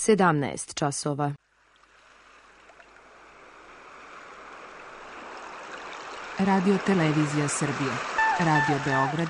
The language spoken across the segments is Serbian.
17 časova. Radio Televizija Srbije. Radio Beograd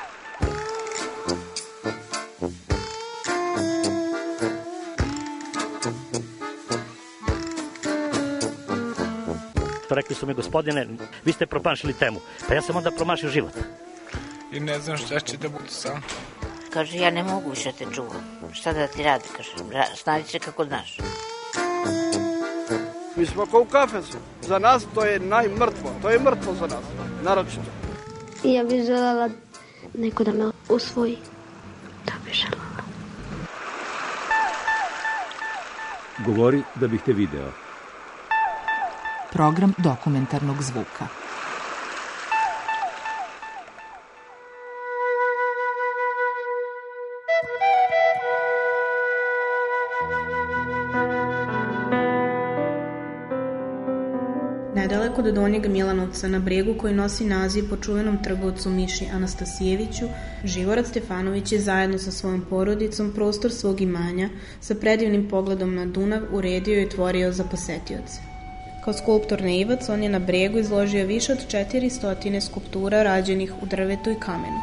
2. Rekli su mi, gospodine, vi ste promašili temu. Pa ja sam onda promašio život. I ne znam šta će da bude sam. Kaže, ja ne mogu više te čuvam. Šta da ti radi, kaže, snađi se kako znaš. Mi smo kao u kafesu. Za nas to je najmrtvo. To je mrtvo za nas, naročito. Ja bih želela neko da me usvoji. Da bih želela. Govori da bih te video. Program dokumentarnog zvuka. Nedaleko do Donjeg Milanovca, na bregu koji nosi naziv po čuvenom trgovcu Miši Anastasijeviću, Živorad Stefanović je zajedno sa svojom porodicom prostor svog imanja sa predivnim pogledom na Dunav uredio i otvorio za posetioce. Kao skulptor neivac, on je na bregu izložio više od 400 skulptura rađenih u drvetu i kamenu.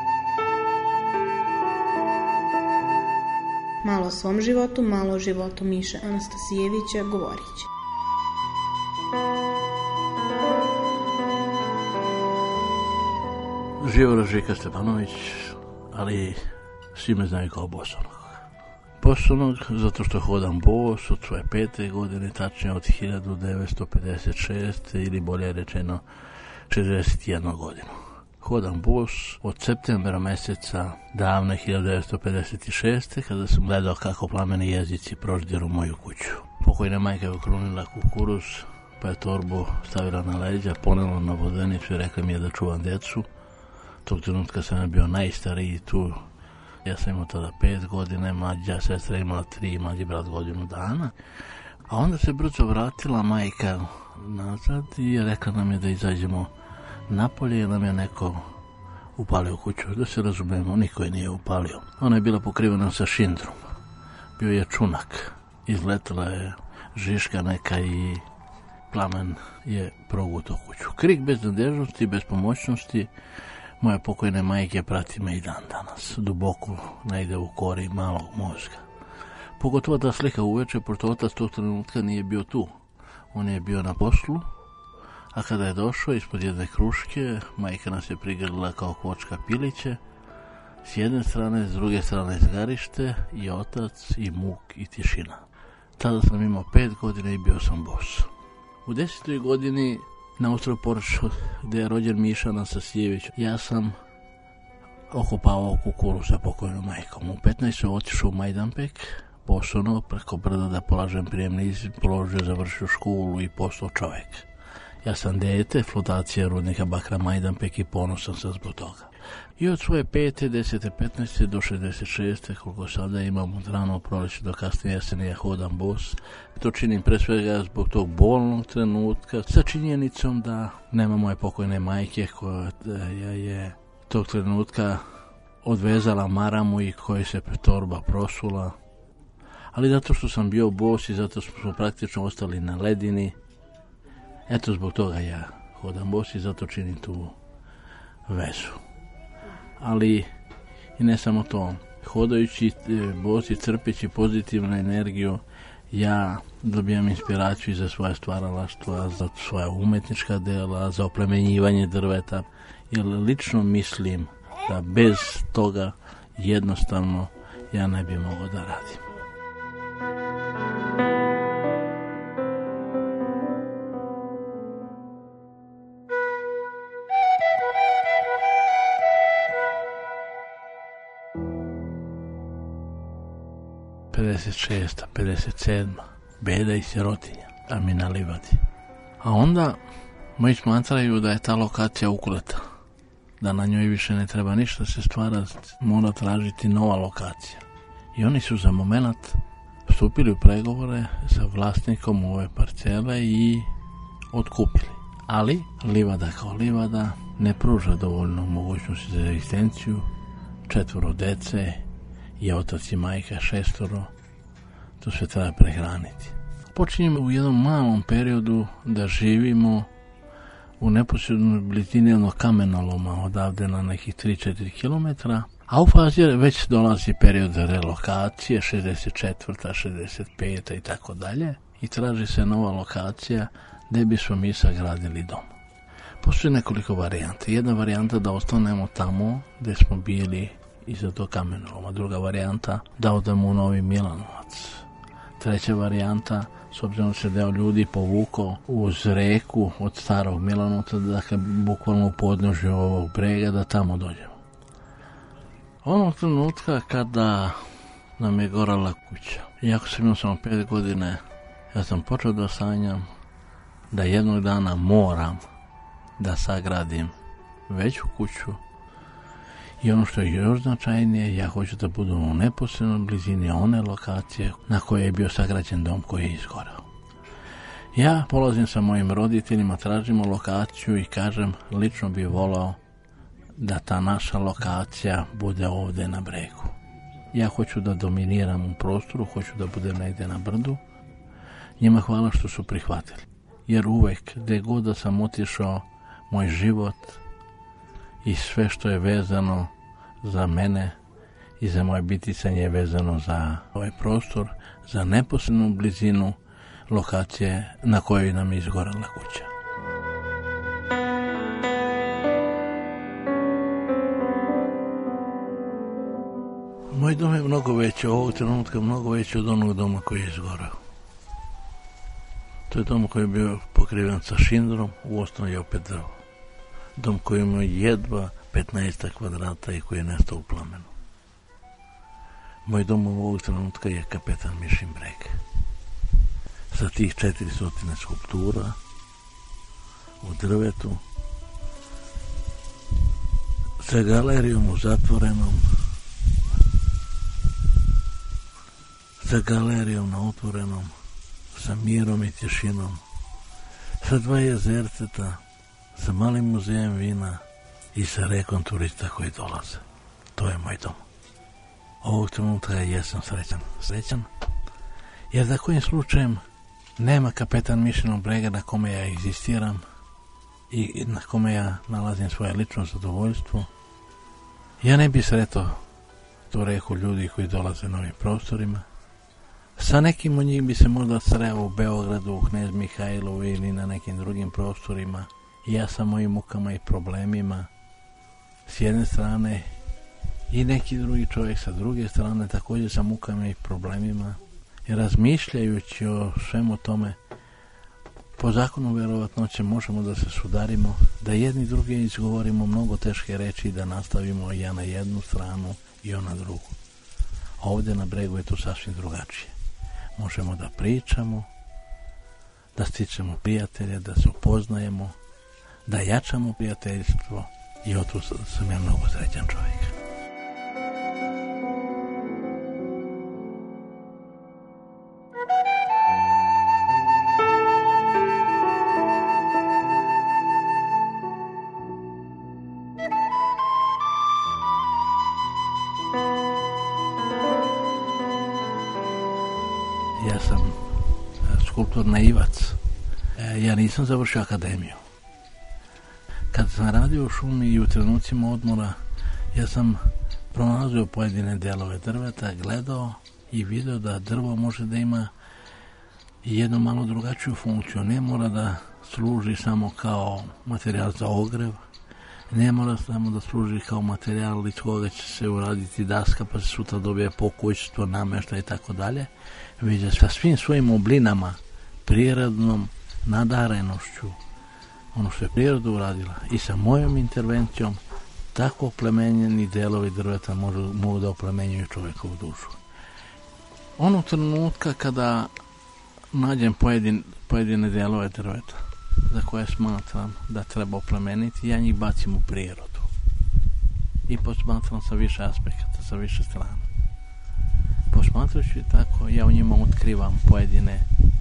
Malo o svom životu, malo o životu Miše Anastasijevića govorit će. Živorad Žika Stefanović, ali svi me znaju kao bosonog. Bosonog zato što hodam bos od svoje 5. godine, tačnije od 1956. ili bolje rečeno 41 godinu. Hodam bos od septembra meseca davne 1956. kada sam gledao kako plameni jezici proždiru moju kuću. Pokojna majka je okrunila kukuruz, pa je torbu stavila na leđa, ponela na vodenicu i rekla mi je da čuvam decu. Tog trenutka sam je bio najstariji tu. Ja sam imao tada 5 godina, mlađa sestra imala 3, mlađi brat godinu dana. A onda se brzo vratila majka nazad i rekla nam je da izađemo napolje i nam je neko upalio kuću. Da se razumemo, niko je nije upalio. Ona je bila pokrivena sa šindrom. Bio je čunak. Izletela je žiška neka i plamen je progutao kuću. Krik bez nadležnosti, bez pomoćnosti moje pokojne majke prati me i dan danas, duboko negde u kori malog mozga. Pogotovo ta slika uveče, pošto otac tog trenutka nije bio tu. On je bio na poslu, a kada je došao ispod jedne kruške, majka nas je prigrlila kao kvočka piliće, s jedne strane, s druge strane zgarište i otac i muk i tišina. Tada sam imao 5 godina i bio sam bos. U 10. godini na ostrvu Poreču, gde je rođen Miša Anastasijević, ja sam okopavao kukuruz sa pokojnom majkom. U 15. otišao u Majdanpek, Bosono, preko brda da polažem prijemni ispit, položio, završio školu i postao čovek. Ja sam dete, flotacija rudnika Bakra Majdanpek i ponosan sam zbog toga. I od svoje 5., 10., 15. do 66. koliko sada imam od rano proleće do kasne jeseni, ja hodam bos. To činim pre svega zbog tog bolnog trenutka, sa činjenicom da nema moje pokojne majke koja je tog trenutka odvezala maramu i koja se torba prosula. Ali zato što sam bio bos i zato smo praktično ostali na ledini, eto zbog toga ja hodam bos i zato činim tu vezu. Ali i ne samo to, hodajući bos i crpeći pozitivnu energiju, ja dobijam inspiraciju za svoje stvaralaštva, za svoja umetnička dela, za oplemenjivanje drveta, jer lično mislim da bez toga jednostavno ja ne bi mogao da radim. '56, '57, beda i sirotinja, a mi na livadi. A onda moji smatraju da je ta lokacija ukleta, da na njoj više ne treba ništa se stvara, mora tražiti nova lokacija. I oni su za moment stupili u pregovore sa vlasnikom ove parcele i otkupili. Ali livada kao livada ne pruža dovoljno mogućnosti za egzistenciju, 4 dece i otac i majka 6. to sve treba prehraniti. Počinjemo u jednom malom periodu da živimo u neposrednoj blizini jednog kamenoloma odavde na nekih 3-4 km, a u fazi već dolazi period relokacije, 64. 65. i tako dalje, i traži se nova lokacija gdje bismo mi sagradili dom. Postoji nekoliko varijanta. Jedna varijanta da ostanemo tamo gdje smo bili iza tog kamenoloma. Druga varijanta da odemo u Novi Milanovac. Treća varijanta, s obzirom da se deo ljudi povukao uz reku od starog Milanovca, dakle bukvalno u podnožju ovog brega, da tamo dođemo. Onog trenutka kada nam je gorala kuća, iako sam imao samo 5 godine, ja sam počeo da sanjam da jednog dana moram da sagradim veću kuću, i ono što je još značajnije, ja hoću da budem u neposrednoj blizini one lokacije na kojoj je bio sagrađen dom koji je izgorao. Ja polazim sa mojim roditeljima, tražimo lokaciju i kažem, lično bih volao da ta naša lokacija bude ovdje na bregu. Ja hoću da dominiram u prostoru, hoću da budem negdje na brdu. Njima hvala što su prihvatili. Jer uvek, gdje god da sam otišao, moj život i sve što je vezano za mene i za moje biticanje je vezano za ovaj prostor, za neposrednu blizinu lokacije na kojoj nam je izgorala kuća. Moj dom je mnogo veći, ovog trenutka mnogo veći od onog doma koji je izgorao. To je dom koji je bio pokriven sa šindrom, u osnovi je opet drvo. Dom koji ima jedva 15 kvadrata i koji je nestao u plamenu. Moj dom ovog trenutka je Kapetan Mišin breg. Sa tih 400 skulptura u drvetu, sa galerijom u zatvorenom, sa galerijom na otvorenom, sa mirom i tješinom, sa 2 jezerceta, sa malim muzejem vina i sa rekom turista koji dolaze. To je moj dom. Ovog trenutka jesam srećan, jer da kojim slučajem nema Kapetan Mišinog brega na kome ja egzistiram i na kome ja nalazim svoje lično zadovoljstvo, ja ne bi sretao tu reku ljudi koji dolaze na ovim prostorima. Sa nekim od njih bi se možda sreo u Beogradu, u Knez Mihajlovu ili na nekim drugim prostorima. Ja sa mojim mukama i problemima s jedne strane i neki drugi čovjek sa druge strane također sa mukama i problemima. I razmišljajući o svemu tome, po zakonu vjerovatnoće možemo da se sudarimo, da jedni drugi izgovorimo mnogo teške reči i da nastavimo ja na jednu stranu i on na drugu. Ovdje na bregu je to sasvim drugačije. Možemo da pričamo, da stičemo prijatelje, da se upoznajemo, da jačamo prijateljstvo i od tu sam ja mnogo srećan čovjek. Ja sam skulptor naivac. Ja nisam završio akademiju. Kad sam radio u šumi i u trenucima odmora, ja sam pronalazio pojedine delove drveta, gledao i video da drvo može da ima jednu malo drugačiju funkciju. Ne mora da služi samo kao materijal za ogrev, ne mora samo da služi kao materijal iz koga će se uraditi daska pa se sutra dobije pokućstvo, namještaj i tako dalje, već da sa svim svojim oblinama, prirodnom nadarenošću, ono što je priroda uradila i sa mojom intervencijom, tako oplemenjeni delovi drveta mogu da oplemenjuju čovjekovu dušu. Onog trenutka kada nađem pojedine delove drveta za koje smatram da treba oplemeniti, ja njih bacim u prirodu i posmatram sa više aspekata, sa više strana. Posmatrajući tako, ja u njima otkrivam pojedine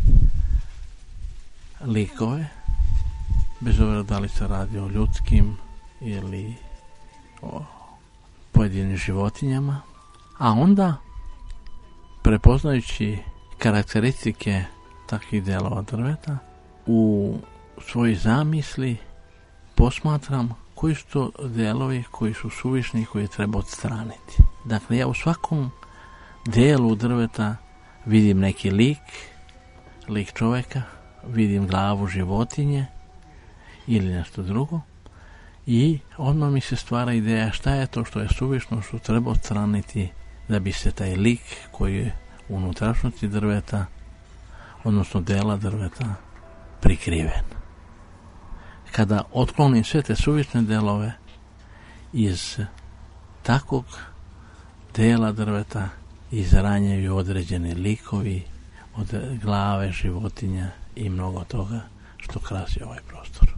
likove, bez obzira da li se radi o ljudskim ili o pojedinim životinjama, a onda prepoznajući karakteristike takvih delova drveta, u svojoj zamisli posmatram koji su to delovi koji su suvišni i koje treba odstraniti. Dakle, ja u svakom delu drveta vidim neki lik čoveka, vidim glavu životinje ili nešto drugo i odmah mi se stvara ideja šta je to što je suvišno, što treba odstraniti da bi se taj lik koji je u unutrašnjosti drveta, odnosno dela drveta, prikriven. Kada otklonim sve te suvišne delove iz takvog dela drveta izranjaju određeni likovi od glave životinja i mnogo toga što krasi ovaj prostor.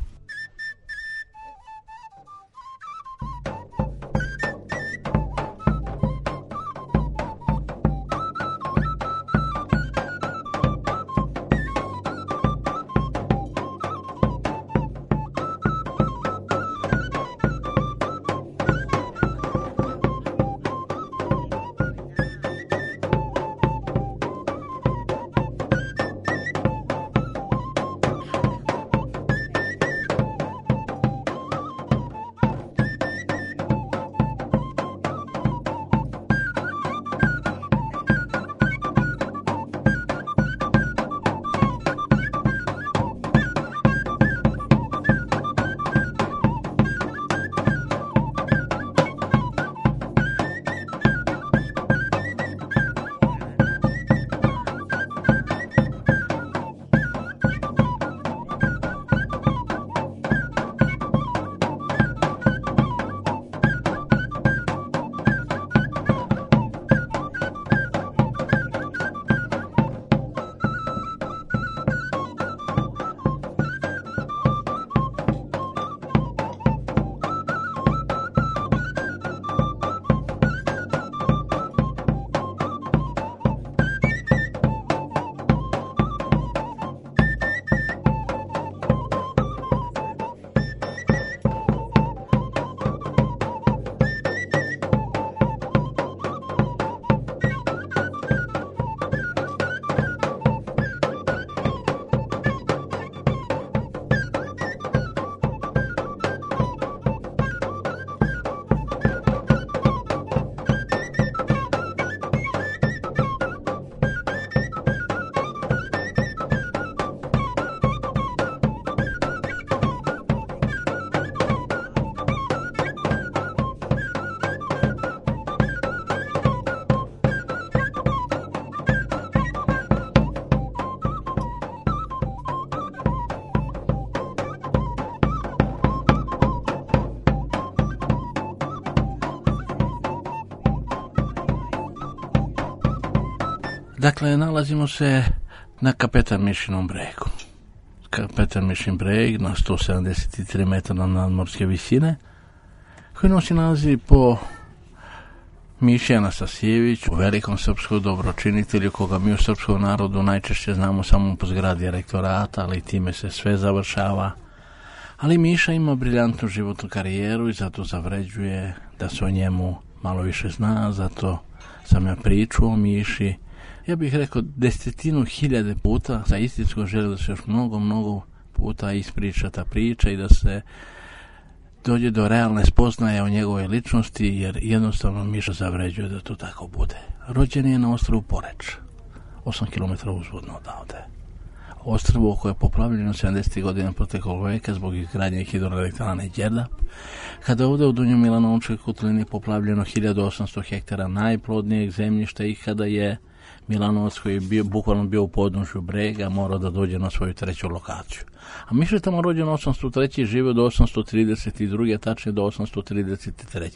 Dakle, nalazimo se na Kapetan Mišinom bregu. Kapetan Mišin breg na 173 metara nadmorske visine, koji nosi naziv po Miši Anastasjeviću, velikom srpskom dobročinitelju, koga mi u srpskom narodu najčešće znamo samo po zgradi rektorata, ali time se sve završava. Ali Miša ima briljantnu životnu karijeru i zato zavređuje da se o njemu malo više zna, zato sam ja pričao o Miši. Ja bih rekao 10.000 puta, sa istinskom želju da se još mnogo puta ispriča ta priča i da se dođe do realne spoznaje o njegovoj ličnosti, jer jednostavno Miša zavređuje da to tako bude. Rođen je na ostrvu Poreč, 8 km uzvodno odavde. Ostrvo koje je poplavljeno 70. godina proteklog veka zbog izgradnje hidroelektrane Đerdap, kada je ovdje u Donjoj Milanovčkoj kotlini poplavljeno 1800 hektara najplodnijeg zemljišta i kada je Milanovac, koji je bukvalno bio u podnožju brega, morao da dođe na svoju treću lokaciju. A Miša je tamo rođen 803. i živio do 832. tačnije do 833.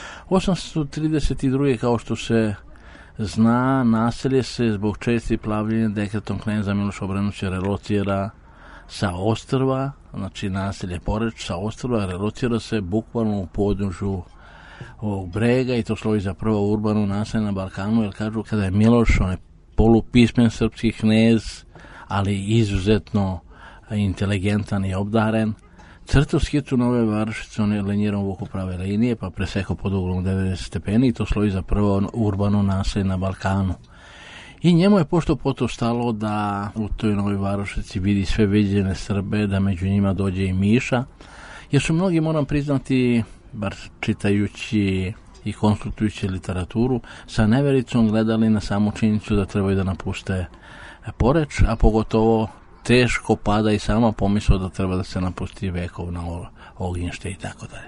832. kao što se zna, naselje se zbog čestih plavljenja dekretom kneza Miloša Obrenovića relocira sa ostrva, znači naselje Poreč sa ostrva relocira se bukvalno u podnožju ovog brega i to slovi za prvo urbano naselje na Balkanu, jer kažu kada je Miloš, on je polupismen srpski knez, ali izuzetno inteligentan i obdaren, crtao skicu Nove Varošice, on je lenjirom oko prave linije, pa presekao pod uglom 90 stepeni i to slovi za prvo urbano naselje na Balkanu. I njemu je pošto poto stalo da u toj Novoj Varošici vidi sve viđene Srbe, da među njima dođe i Miša, jer su mnogi, moram priznati, bar čitajući i konsultujući literaturu, sa nevericom gledali na samu činjenicu da trebaju da napuste Poreč, a pogotovo teško pada i sama pomisao da treba da se napusti vekovna ognjište i tako dalje.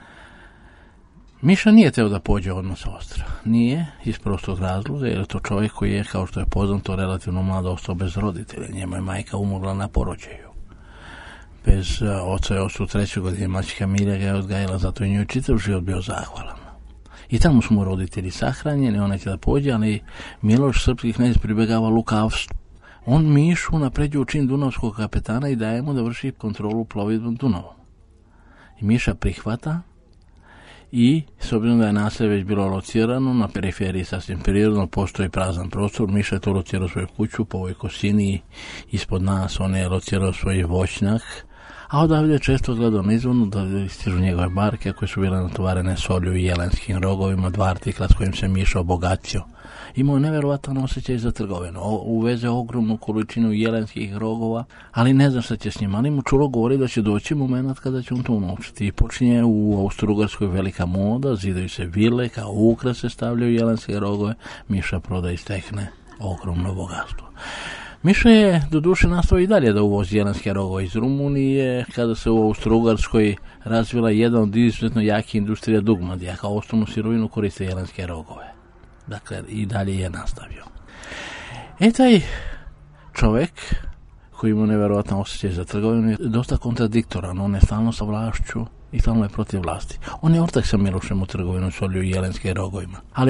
Miša nije teo da pođe odmah sa Ostrva. Nije, iz prostog razloga, jer je to čovjek koji je, kao što je poznato, relativno mlado ostao bez roditelja. Njemu je majka umrla na porođaju. Bez oca je ostao u 3. godini, maćka Milja ga je odgajala, zato je njoj čitav život bio zahvalan. I tamo su mu roditelji sahranjeni, on neće da pođe, ali Miloš, srpski knez, pribegava lukavstvu. On Mišu napređuje u čin dunavskog kapetana i daje mu da vrši kontrolu plovidbom Dunavom. I Miša prihvata i, s obzirom da je naselje već bilo locirano, na periferiji sasvim prirodno postoji prazan prostor, Miša je to locirao svoju kuću po ovoj kosini, ispod nas on je locirao svoj voćnjak, a odavde je često gledao nizvodno da istižu njegove barke koje su bile natovarene solju i jelenskim rogovima, 2 artikla s kojim se Miša obogatio. Imao neverovatan osjećaj za trgovinu, uveze ogromnu količinu jelenskih rogova, ali ne znam šta će s njima, ali mu čulo govori da će doći moment kada će on to unovčiti. I počinje u Austro-Ugarskoj velika moda, zidaju se vile, kao ukras se stavljaju jelenske rogove, Miša proda i stekne ogromno bogatstvo. Miša je do duše nastavio i dalje da uvozi jelenske rogove iz Rumunije, kada se u Austro-Ugarskoj razvila jedna od izuzetno jake industrija dugmadija, kao osnovnu sirovinu koriste jelenske rogove. Dakle, i dalje je nastavio. Taj čovjek, koji ima nevjerojatno osjećaj za trgovinu, je dosta kontradiktoran. On je stalno sa vlašću i stalno je protiv vlasti. On je ortak sa Milošem u trgovinu solju i jelenskim rogovima. Ali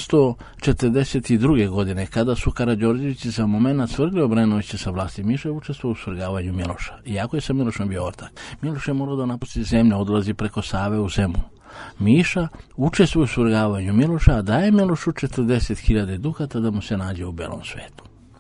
842. godine, kada su Karađorđevići za moment svrgli Obrenovića sa vlasti, Miša je učestvovao u svrgavanju Miloša. Iako je sa Milošem bio ortak. Miloš je morao da napusti zemlju, odlazi preko Save u Zemun. Miša učestvuje u svrgavanju Miloša, a daje Milošu 40.000 dukata da mu se nađe u belom svetu.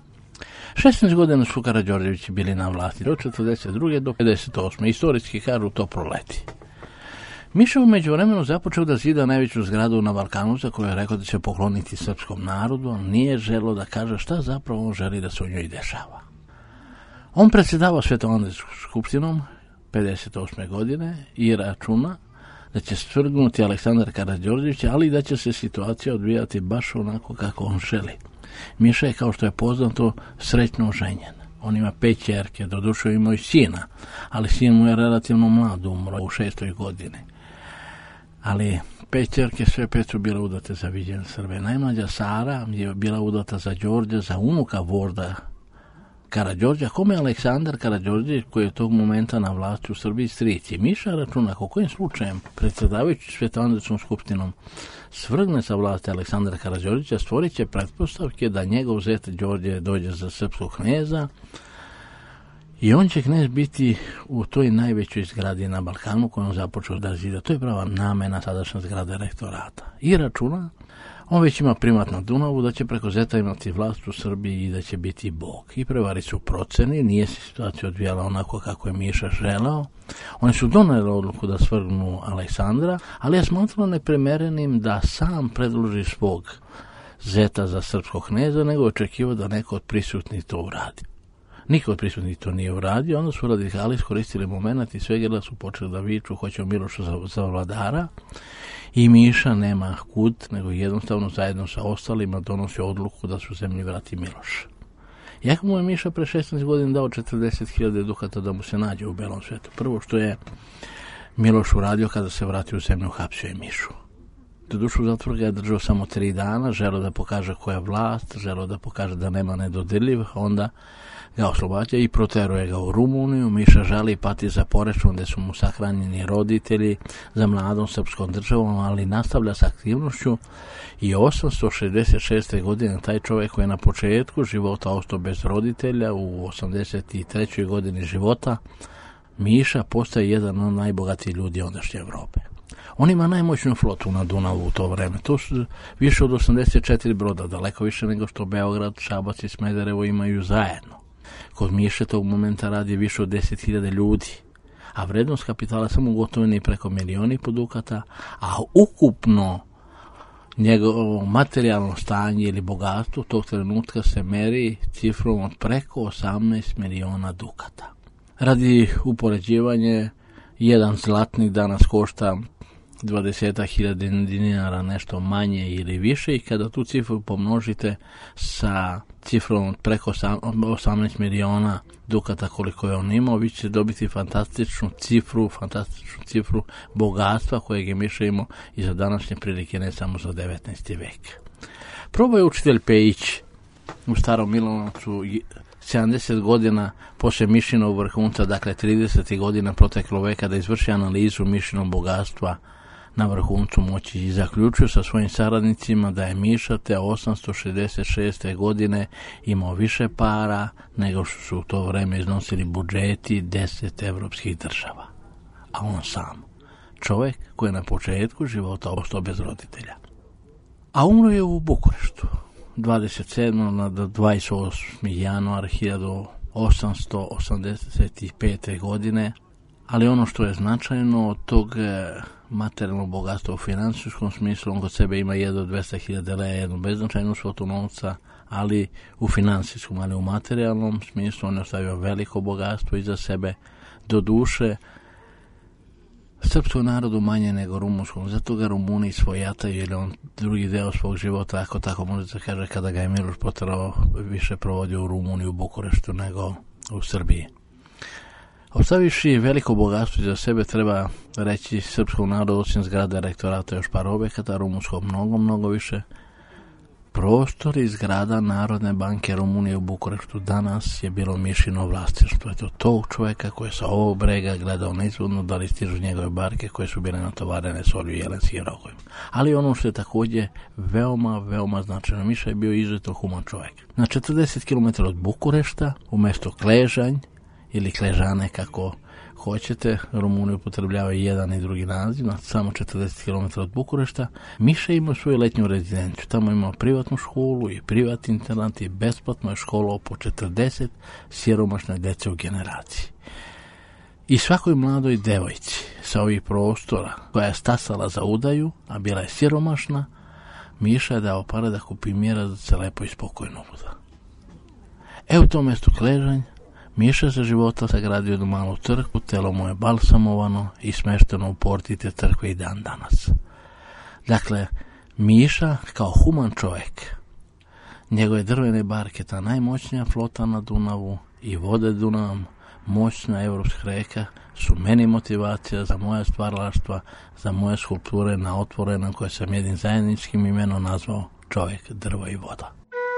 16 godina su Karađorđevići bili na vlasti, od 42. do 58. Istorijski kažu to proleti. Miša u međuvremenu započeo da zida najveću zgradu na Balkanu, za koju je rekao da će pokloniti srpskom narodu, ali nije želeo da kaže šta zapravo on želi da se u njoj dešava. On predsjedavao Svetoandrijskom skupštinom 58. godine i računa da će svrgnuti Aleksandar Karađorđević, ali da će se situacija odvijati baš onako kako on želi. Miša je, kao što je poznato, srećno oženjen. On ima 5 ćerke, doduše imao i sina, ali sin mu je relativno mlad, umro u 6. godini. Ali 5 ćerke, sve 5 su bile udate za viđene Srbe. Najmlađa Sara je bila udata za Đorđa, za unuka Vorda Karađorđa, kome je Aleksandar Karađorđević, koji je tog momenta na vlasti u Srbiji, stric. I Miša računa kako kojim slučajem, predsjedavajući Svetoandrijskom skupštinom, svrgne sa vlasti Aleksandra Karađorđevića, stvorit će pretpostavke da njegov zet Đorđe dođe za srpskog kneza i on će knez biti u toj najvećoj zgradi na Balkanu koju on započeo da zida. To je prava namena sadašnja zgrada rektorata. I računa, on već ima primat na Dunavu, da će preko zeta imati vlast u Srbiji i da će biti bog. I prevari su proceni, nije se situacija odvijala onako kako je Miša želao. Oni su doneli odluku da svrgnu Aleksandra, ali je smatrao neprimerenim da sam predloži svog zeta za srpskog kneza, nego očekivao da neko od prisutnih to uradi. Niko od prisutnih to nije uradio, onda su radikali iskoristili moment i sve su počeli da viču, hoćemo Miloša za vladara. I Miša nema kud, nego jednostavno zajedno sa ostalima donosi odluku da su zemlji vrati Miloš. Jako mu je Miša pre 16 godina dao 40.000 dukata da mu se nađe u belom svetu. Prvo što je Miloš uradio kada se vratio u zemlju, hapsio je Mišu. Doduše u zatvoru ga je držao samo 3 dana, želeo da pokaže koja je vlast, želeo da pokaže da nema nedodirljivih, onda ga oslobađa i proteruje ga u Rumuniju. Miša žali i pati za Porečom gde su mu sahranjeni roditelji, za mladom srpskom državom, ali nastavlja sa aktivnošću i 866. godine taj čovjek koji je na početku života ostao bez roditelja, u 83. godini života, Miša postaje jedan od najbogatijih ljudi ondašnje Evrope. On ima najmoćniju flotu na Dunavu u to vreme. To su više od 84 broda, daleko više nego što Beograd, Šabac i Smederevo imaju zajedno. Kod Miše tog momenta radi više od 10.000 ljudi, a vrednost kapitala samo gotovine preko 1,5 miliona dukata, a ukupno Njegovo materijalno stanje ili bogatstvo tog trenutka se meri cifrom od preko 18 miliona dukata. Radi upoređivanja, jedan zlatnik danas košta 20.000 dinara, nešto manje ili više, i kada tu cifru pomnožite sa cifrom od preko 18 miliona dukata koliko je on imao, vi ćete dobiti fantastičnu cifru bogatstva kojeg je Miša imao i za današnje prilike, ne samo za 19. vek. Probao je učitelj Pejić u Starom Milanovcu 70 godina poslije Mišinog vrhunca, dakle 30 godina proteklo veka, da izvrši analizu Mišinog bogatstva na vrhuncu moći i zaključio sa svojim saradnicima da je Miša te 866. godine imao više para nego što su u to vreme iznosili budžeti 10 evropskih država. A on sam, čovjek koji je na početku života ostao bez roditelja. A umro je u Bukureštu 27. na 28. januar 1885. godine, ali ono što je značajno od tog materijalnog bogatstva u financijskom smislu, on kod sebe ima 200.000 lea, jednu beznačajnu svotu novca, ali u financijskom, ali u materijalnom smislu on je ostavio veliko bogatstvo iza sebe, do duše srpskog narodu manje nego rumunskom, zato ga Rumuni svojataju, jer on drugi deo svog života, ako tako možete kaže, kada ga je Miloš poterao, više provodio u Rumuniji, u Bukureštu, nego u Srbiji. Ostavivši veliko bogatstvo za sebe, treba reći srpskom narodu, osim zgrada rektorata još par objekata, rumunskog mnogo više. Prostor iz zgrada Narodne banke Rumunije u Bukureštu danas je bilo Mišino vlasništvo. Eto tog čovjeka koji je sa ovog brega gledao neizvodno da li stižu njegove barke koje su bile natovarene solju i jelenskim rogovima. Ali ono što je također veoma značajno, Miša je bio izuzetno human čovjek. Na 40 km od Bukurešta, u mjesto Kležanj, ili Kležane kako hoćete, Rumuni upotrebljavaju jedan i drugi naziv, na samo 40 km od Bukurešta, Miša imao svoju letnju rezidenciju. Tamo imao privatnu školu i privatni internat i besplatno je školovao po 40 siromašne dece u generaciji. I svakoj mladoj devojci sa ovih prostora koja je stasala za udaju, a bila je siromašna, Miša je dao pare da kupi mjera da se lepo i spokojno uda. U tom mjestu Kležanj Miša za života sagradio jednu malu crkvu, telo mu je balsamovano i smešteno u porti te crkve i dan danas. Dakle, Miša kao human čovjek, njegove drvene barke, ta najmoćnija flota na Dunavu i vode Dunavom, moćna evropska reka, su meni motivacija za moje stvaralaštva, za moje skulpture na otvorenom koje sam jednim zajedničkim imenom nazvao Čovjek, drvo i voda.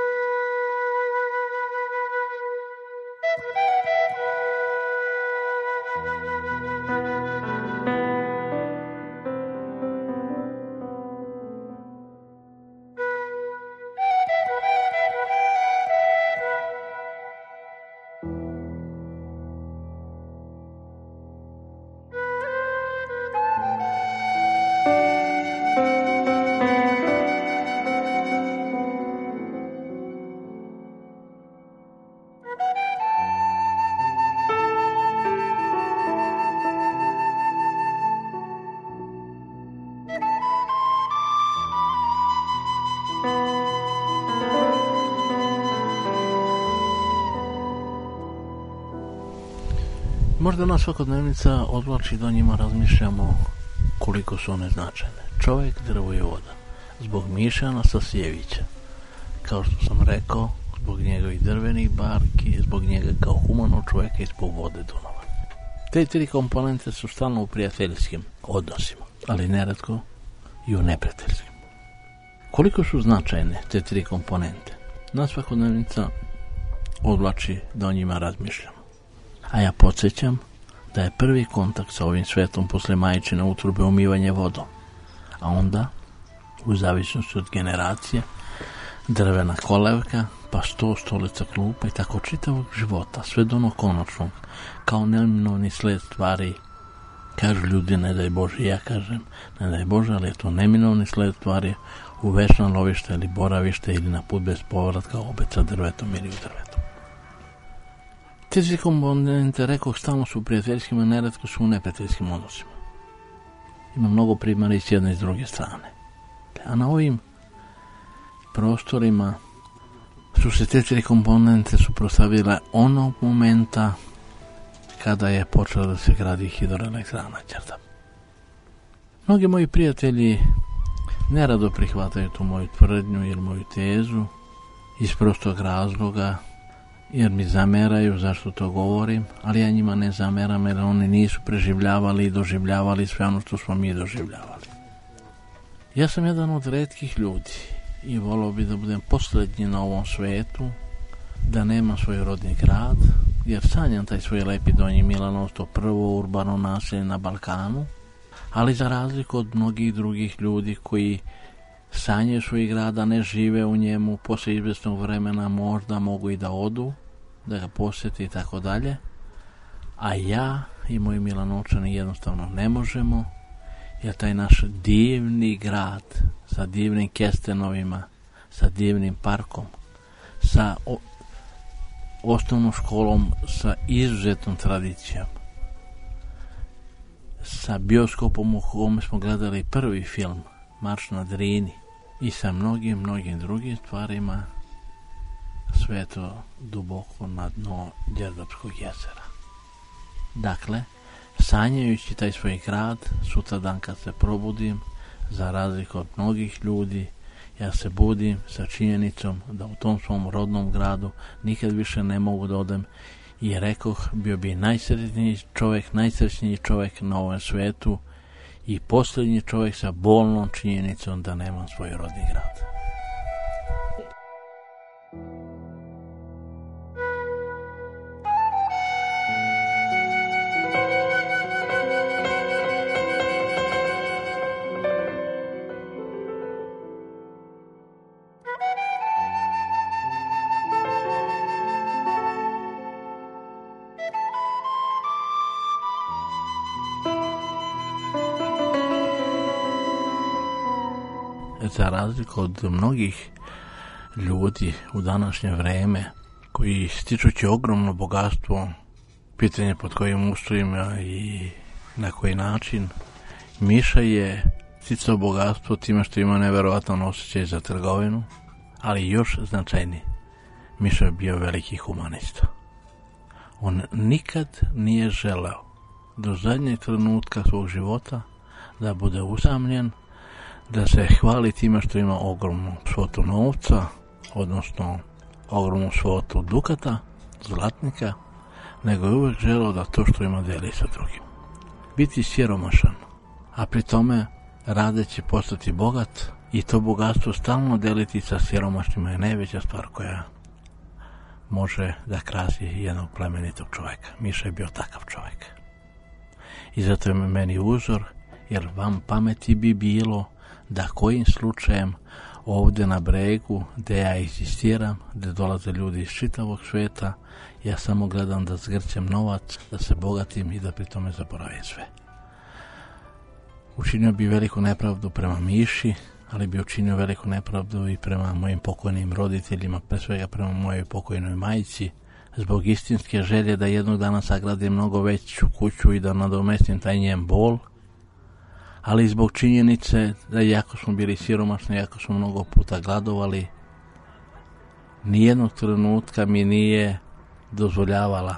Možda nas svakodnevnica odvlači da o njima razmišljamo koliko su one značajne. Čovjek, drvo i voda. Zbog Miše Anastasijevića. Kao što sam rekao, zbog njegovih drvenih barki, zbog njega kao humanog čovjeka i zbog vode Dunava. Te tri komponente su stalno u prijateljskim odnosima, ali neretko i u neprijateljskim. Koliko su značajne te tri komponente? Nas svakodnevnica odvlači da o njima razmišljamo. A ja podsjećam da je prvi kontakt sa ovim svetom posle majčine utrube umivanje vodom, a onda, u zavisnosti od generacije, drvena kolevka, pa 100 stolica klupa i tako čitavog života, sve do onog konačnog, kao neminovni sled stvari. Kažu ljudi, ne daj Bože, ja kažem, ne daj Bože, ali je to neminovni sled stvari u večno lovište ili boravište ili na put bez povratka, opet sa drvetom ili u drvetom. Te tri komponente, rekoh, stalno su u prijateljskim, a neretko su u neprijateljskim odnosima. Ima mnogo primjera i s jedne i s druge strane. A na ovim prostorima su se te 3 komponente suprotstavile onog momenta kada je počela da se gradi hidroelektrana Đerdap. Mnogi moji prijatelji nerado prihvataju tu moju tvrdnju ili moju tezu iz prostog razloga jer mi zameraju zašto to govorim, ali ja njima ne zameram jer oni nisu preživljavali i doživljavali sve ono što smo mi doživljavali. Ja sam jedan od retkih ljudi i volao bi da budem posljednji na ovom svetu, da nemam svoj rodni grad, jer sanjam taj svoj lepi Donji Milanov, to prvo urbano naselje na Balkanu, ali za razliku od mnogih drugih ljudi koji sanjaju svoj grad, a ne žive u njemu, posle izvesnog vremena možda mogu i da odu, da ga posjeti i tako dalje, a ja i moji Milanovčani jednostavno ne možemo, jer taj naš divni grad sa divnim kestenovima, sa divnim parkom, sa osnovnom školom, sa izuzetnom tradicijom, sa bioskopom u kome smo gledali prvi film Marš na Drini i sa mnogim drugim stvarima, sve to duboko na dno Đerdapskog jezera. Dakle, sanjajući taj svoj grad, sutradan kad se probudim, za razliku od mnogih ljudi, ja se budim sa činjenicom da u tom svom rodnom gradu nikad više ne mogu da odem i rekoh, bio bi najsrećniji čovjek na ovom svetu i posljednji čovjek sa bolnom činjenicom da nemam svoj rodni grad. Za razliku od mnogih ljudi u današnje vreme koji stičući ogromno bogatstvo, pitanje pod kojim uslovima i na koji način, Miša je sticao bogatstvo time što ima neverovatan osjećaj za trgovinu, ali još značajniji, Miša je bio veliki humanista. On nikad nije želeo do zadnjeg trenutka svog života da bude usamljen, da se hvali time što ima ogromnu svotu novca, odnosno ogromnu svotu dukata, zlatnika, nego je uvijek želeo da to što ima deli sa drugim. Biti siromašan, a pri tome radeći postati bogat i to bogatstvo stalno deliti sa siromašnima je najveća stvar koja može da krasi jednog plemenitog čovjeka. Miša je bio takav čovjek. I zato je meni uzor, jer vam pameti bi bilo da kojim slučajem ovdje na Bregu, gdje ja egzistiram, gdje dolaze ljudi iz čitavog svijeta, ja samo gledam da zgrćem novac, da se bogatim i da pri tome zaboravim sve. Učinio bi veliku nepravdu prema Miši, ali bi učinio veliku nepravdu i prema mojim pokojnim roditeljima, pre svega prema mojoj pokojnoj majci, zbog istinske želje da jednog dana sagradim mnogo veću kuću i da nadomestim taj njen bol, ali zbog činjenice da jako smo bili siromašni, jako smo mnogo puta gladovali, nijednog trenutka mi nije dozvoljavala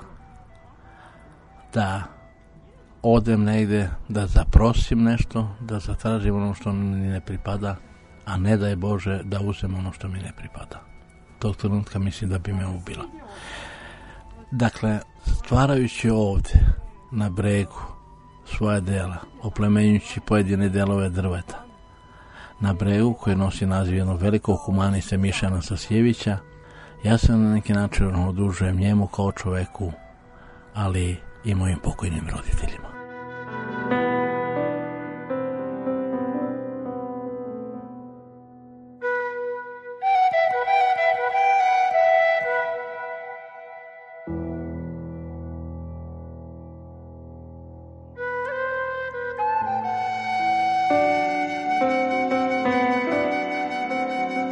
da odem negdje, da zaprosim nešto, da zatražim ono što mi ne pripada, a ne daj Bože da uzem ono što mi ne pripada. Tog trenutka mislim da bi me ubila. Dakle, stvarajući ovdje na Bregu svoja dela, oplemenjujući pojedine delove drveta, na Bregu koji nosi naziv jednog velikog humanista Miše Anastasjevića, ja se na neki način odužujem njemu kao čoveku, ali i mojim pokojnim roditeljima.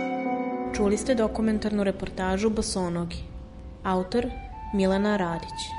Čuli ste dokumentarnu reportažu Bosonogi. Autor Milena Radić.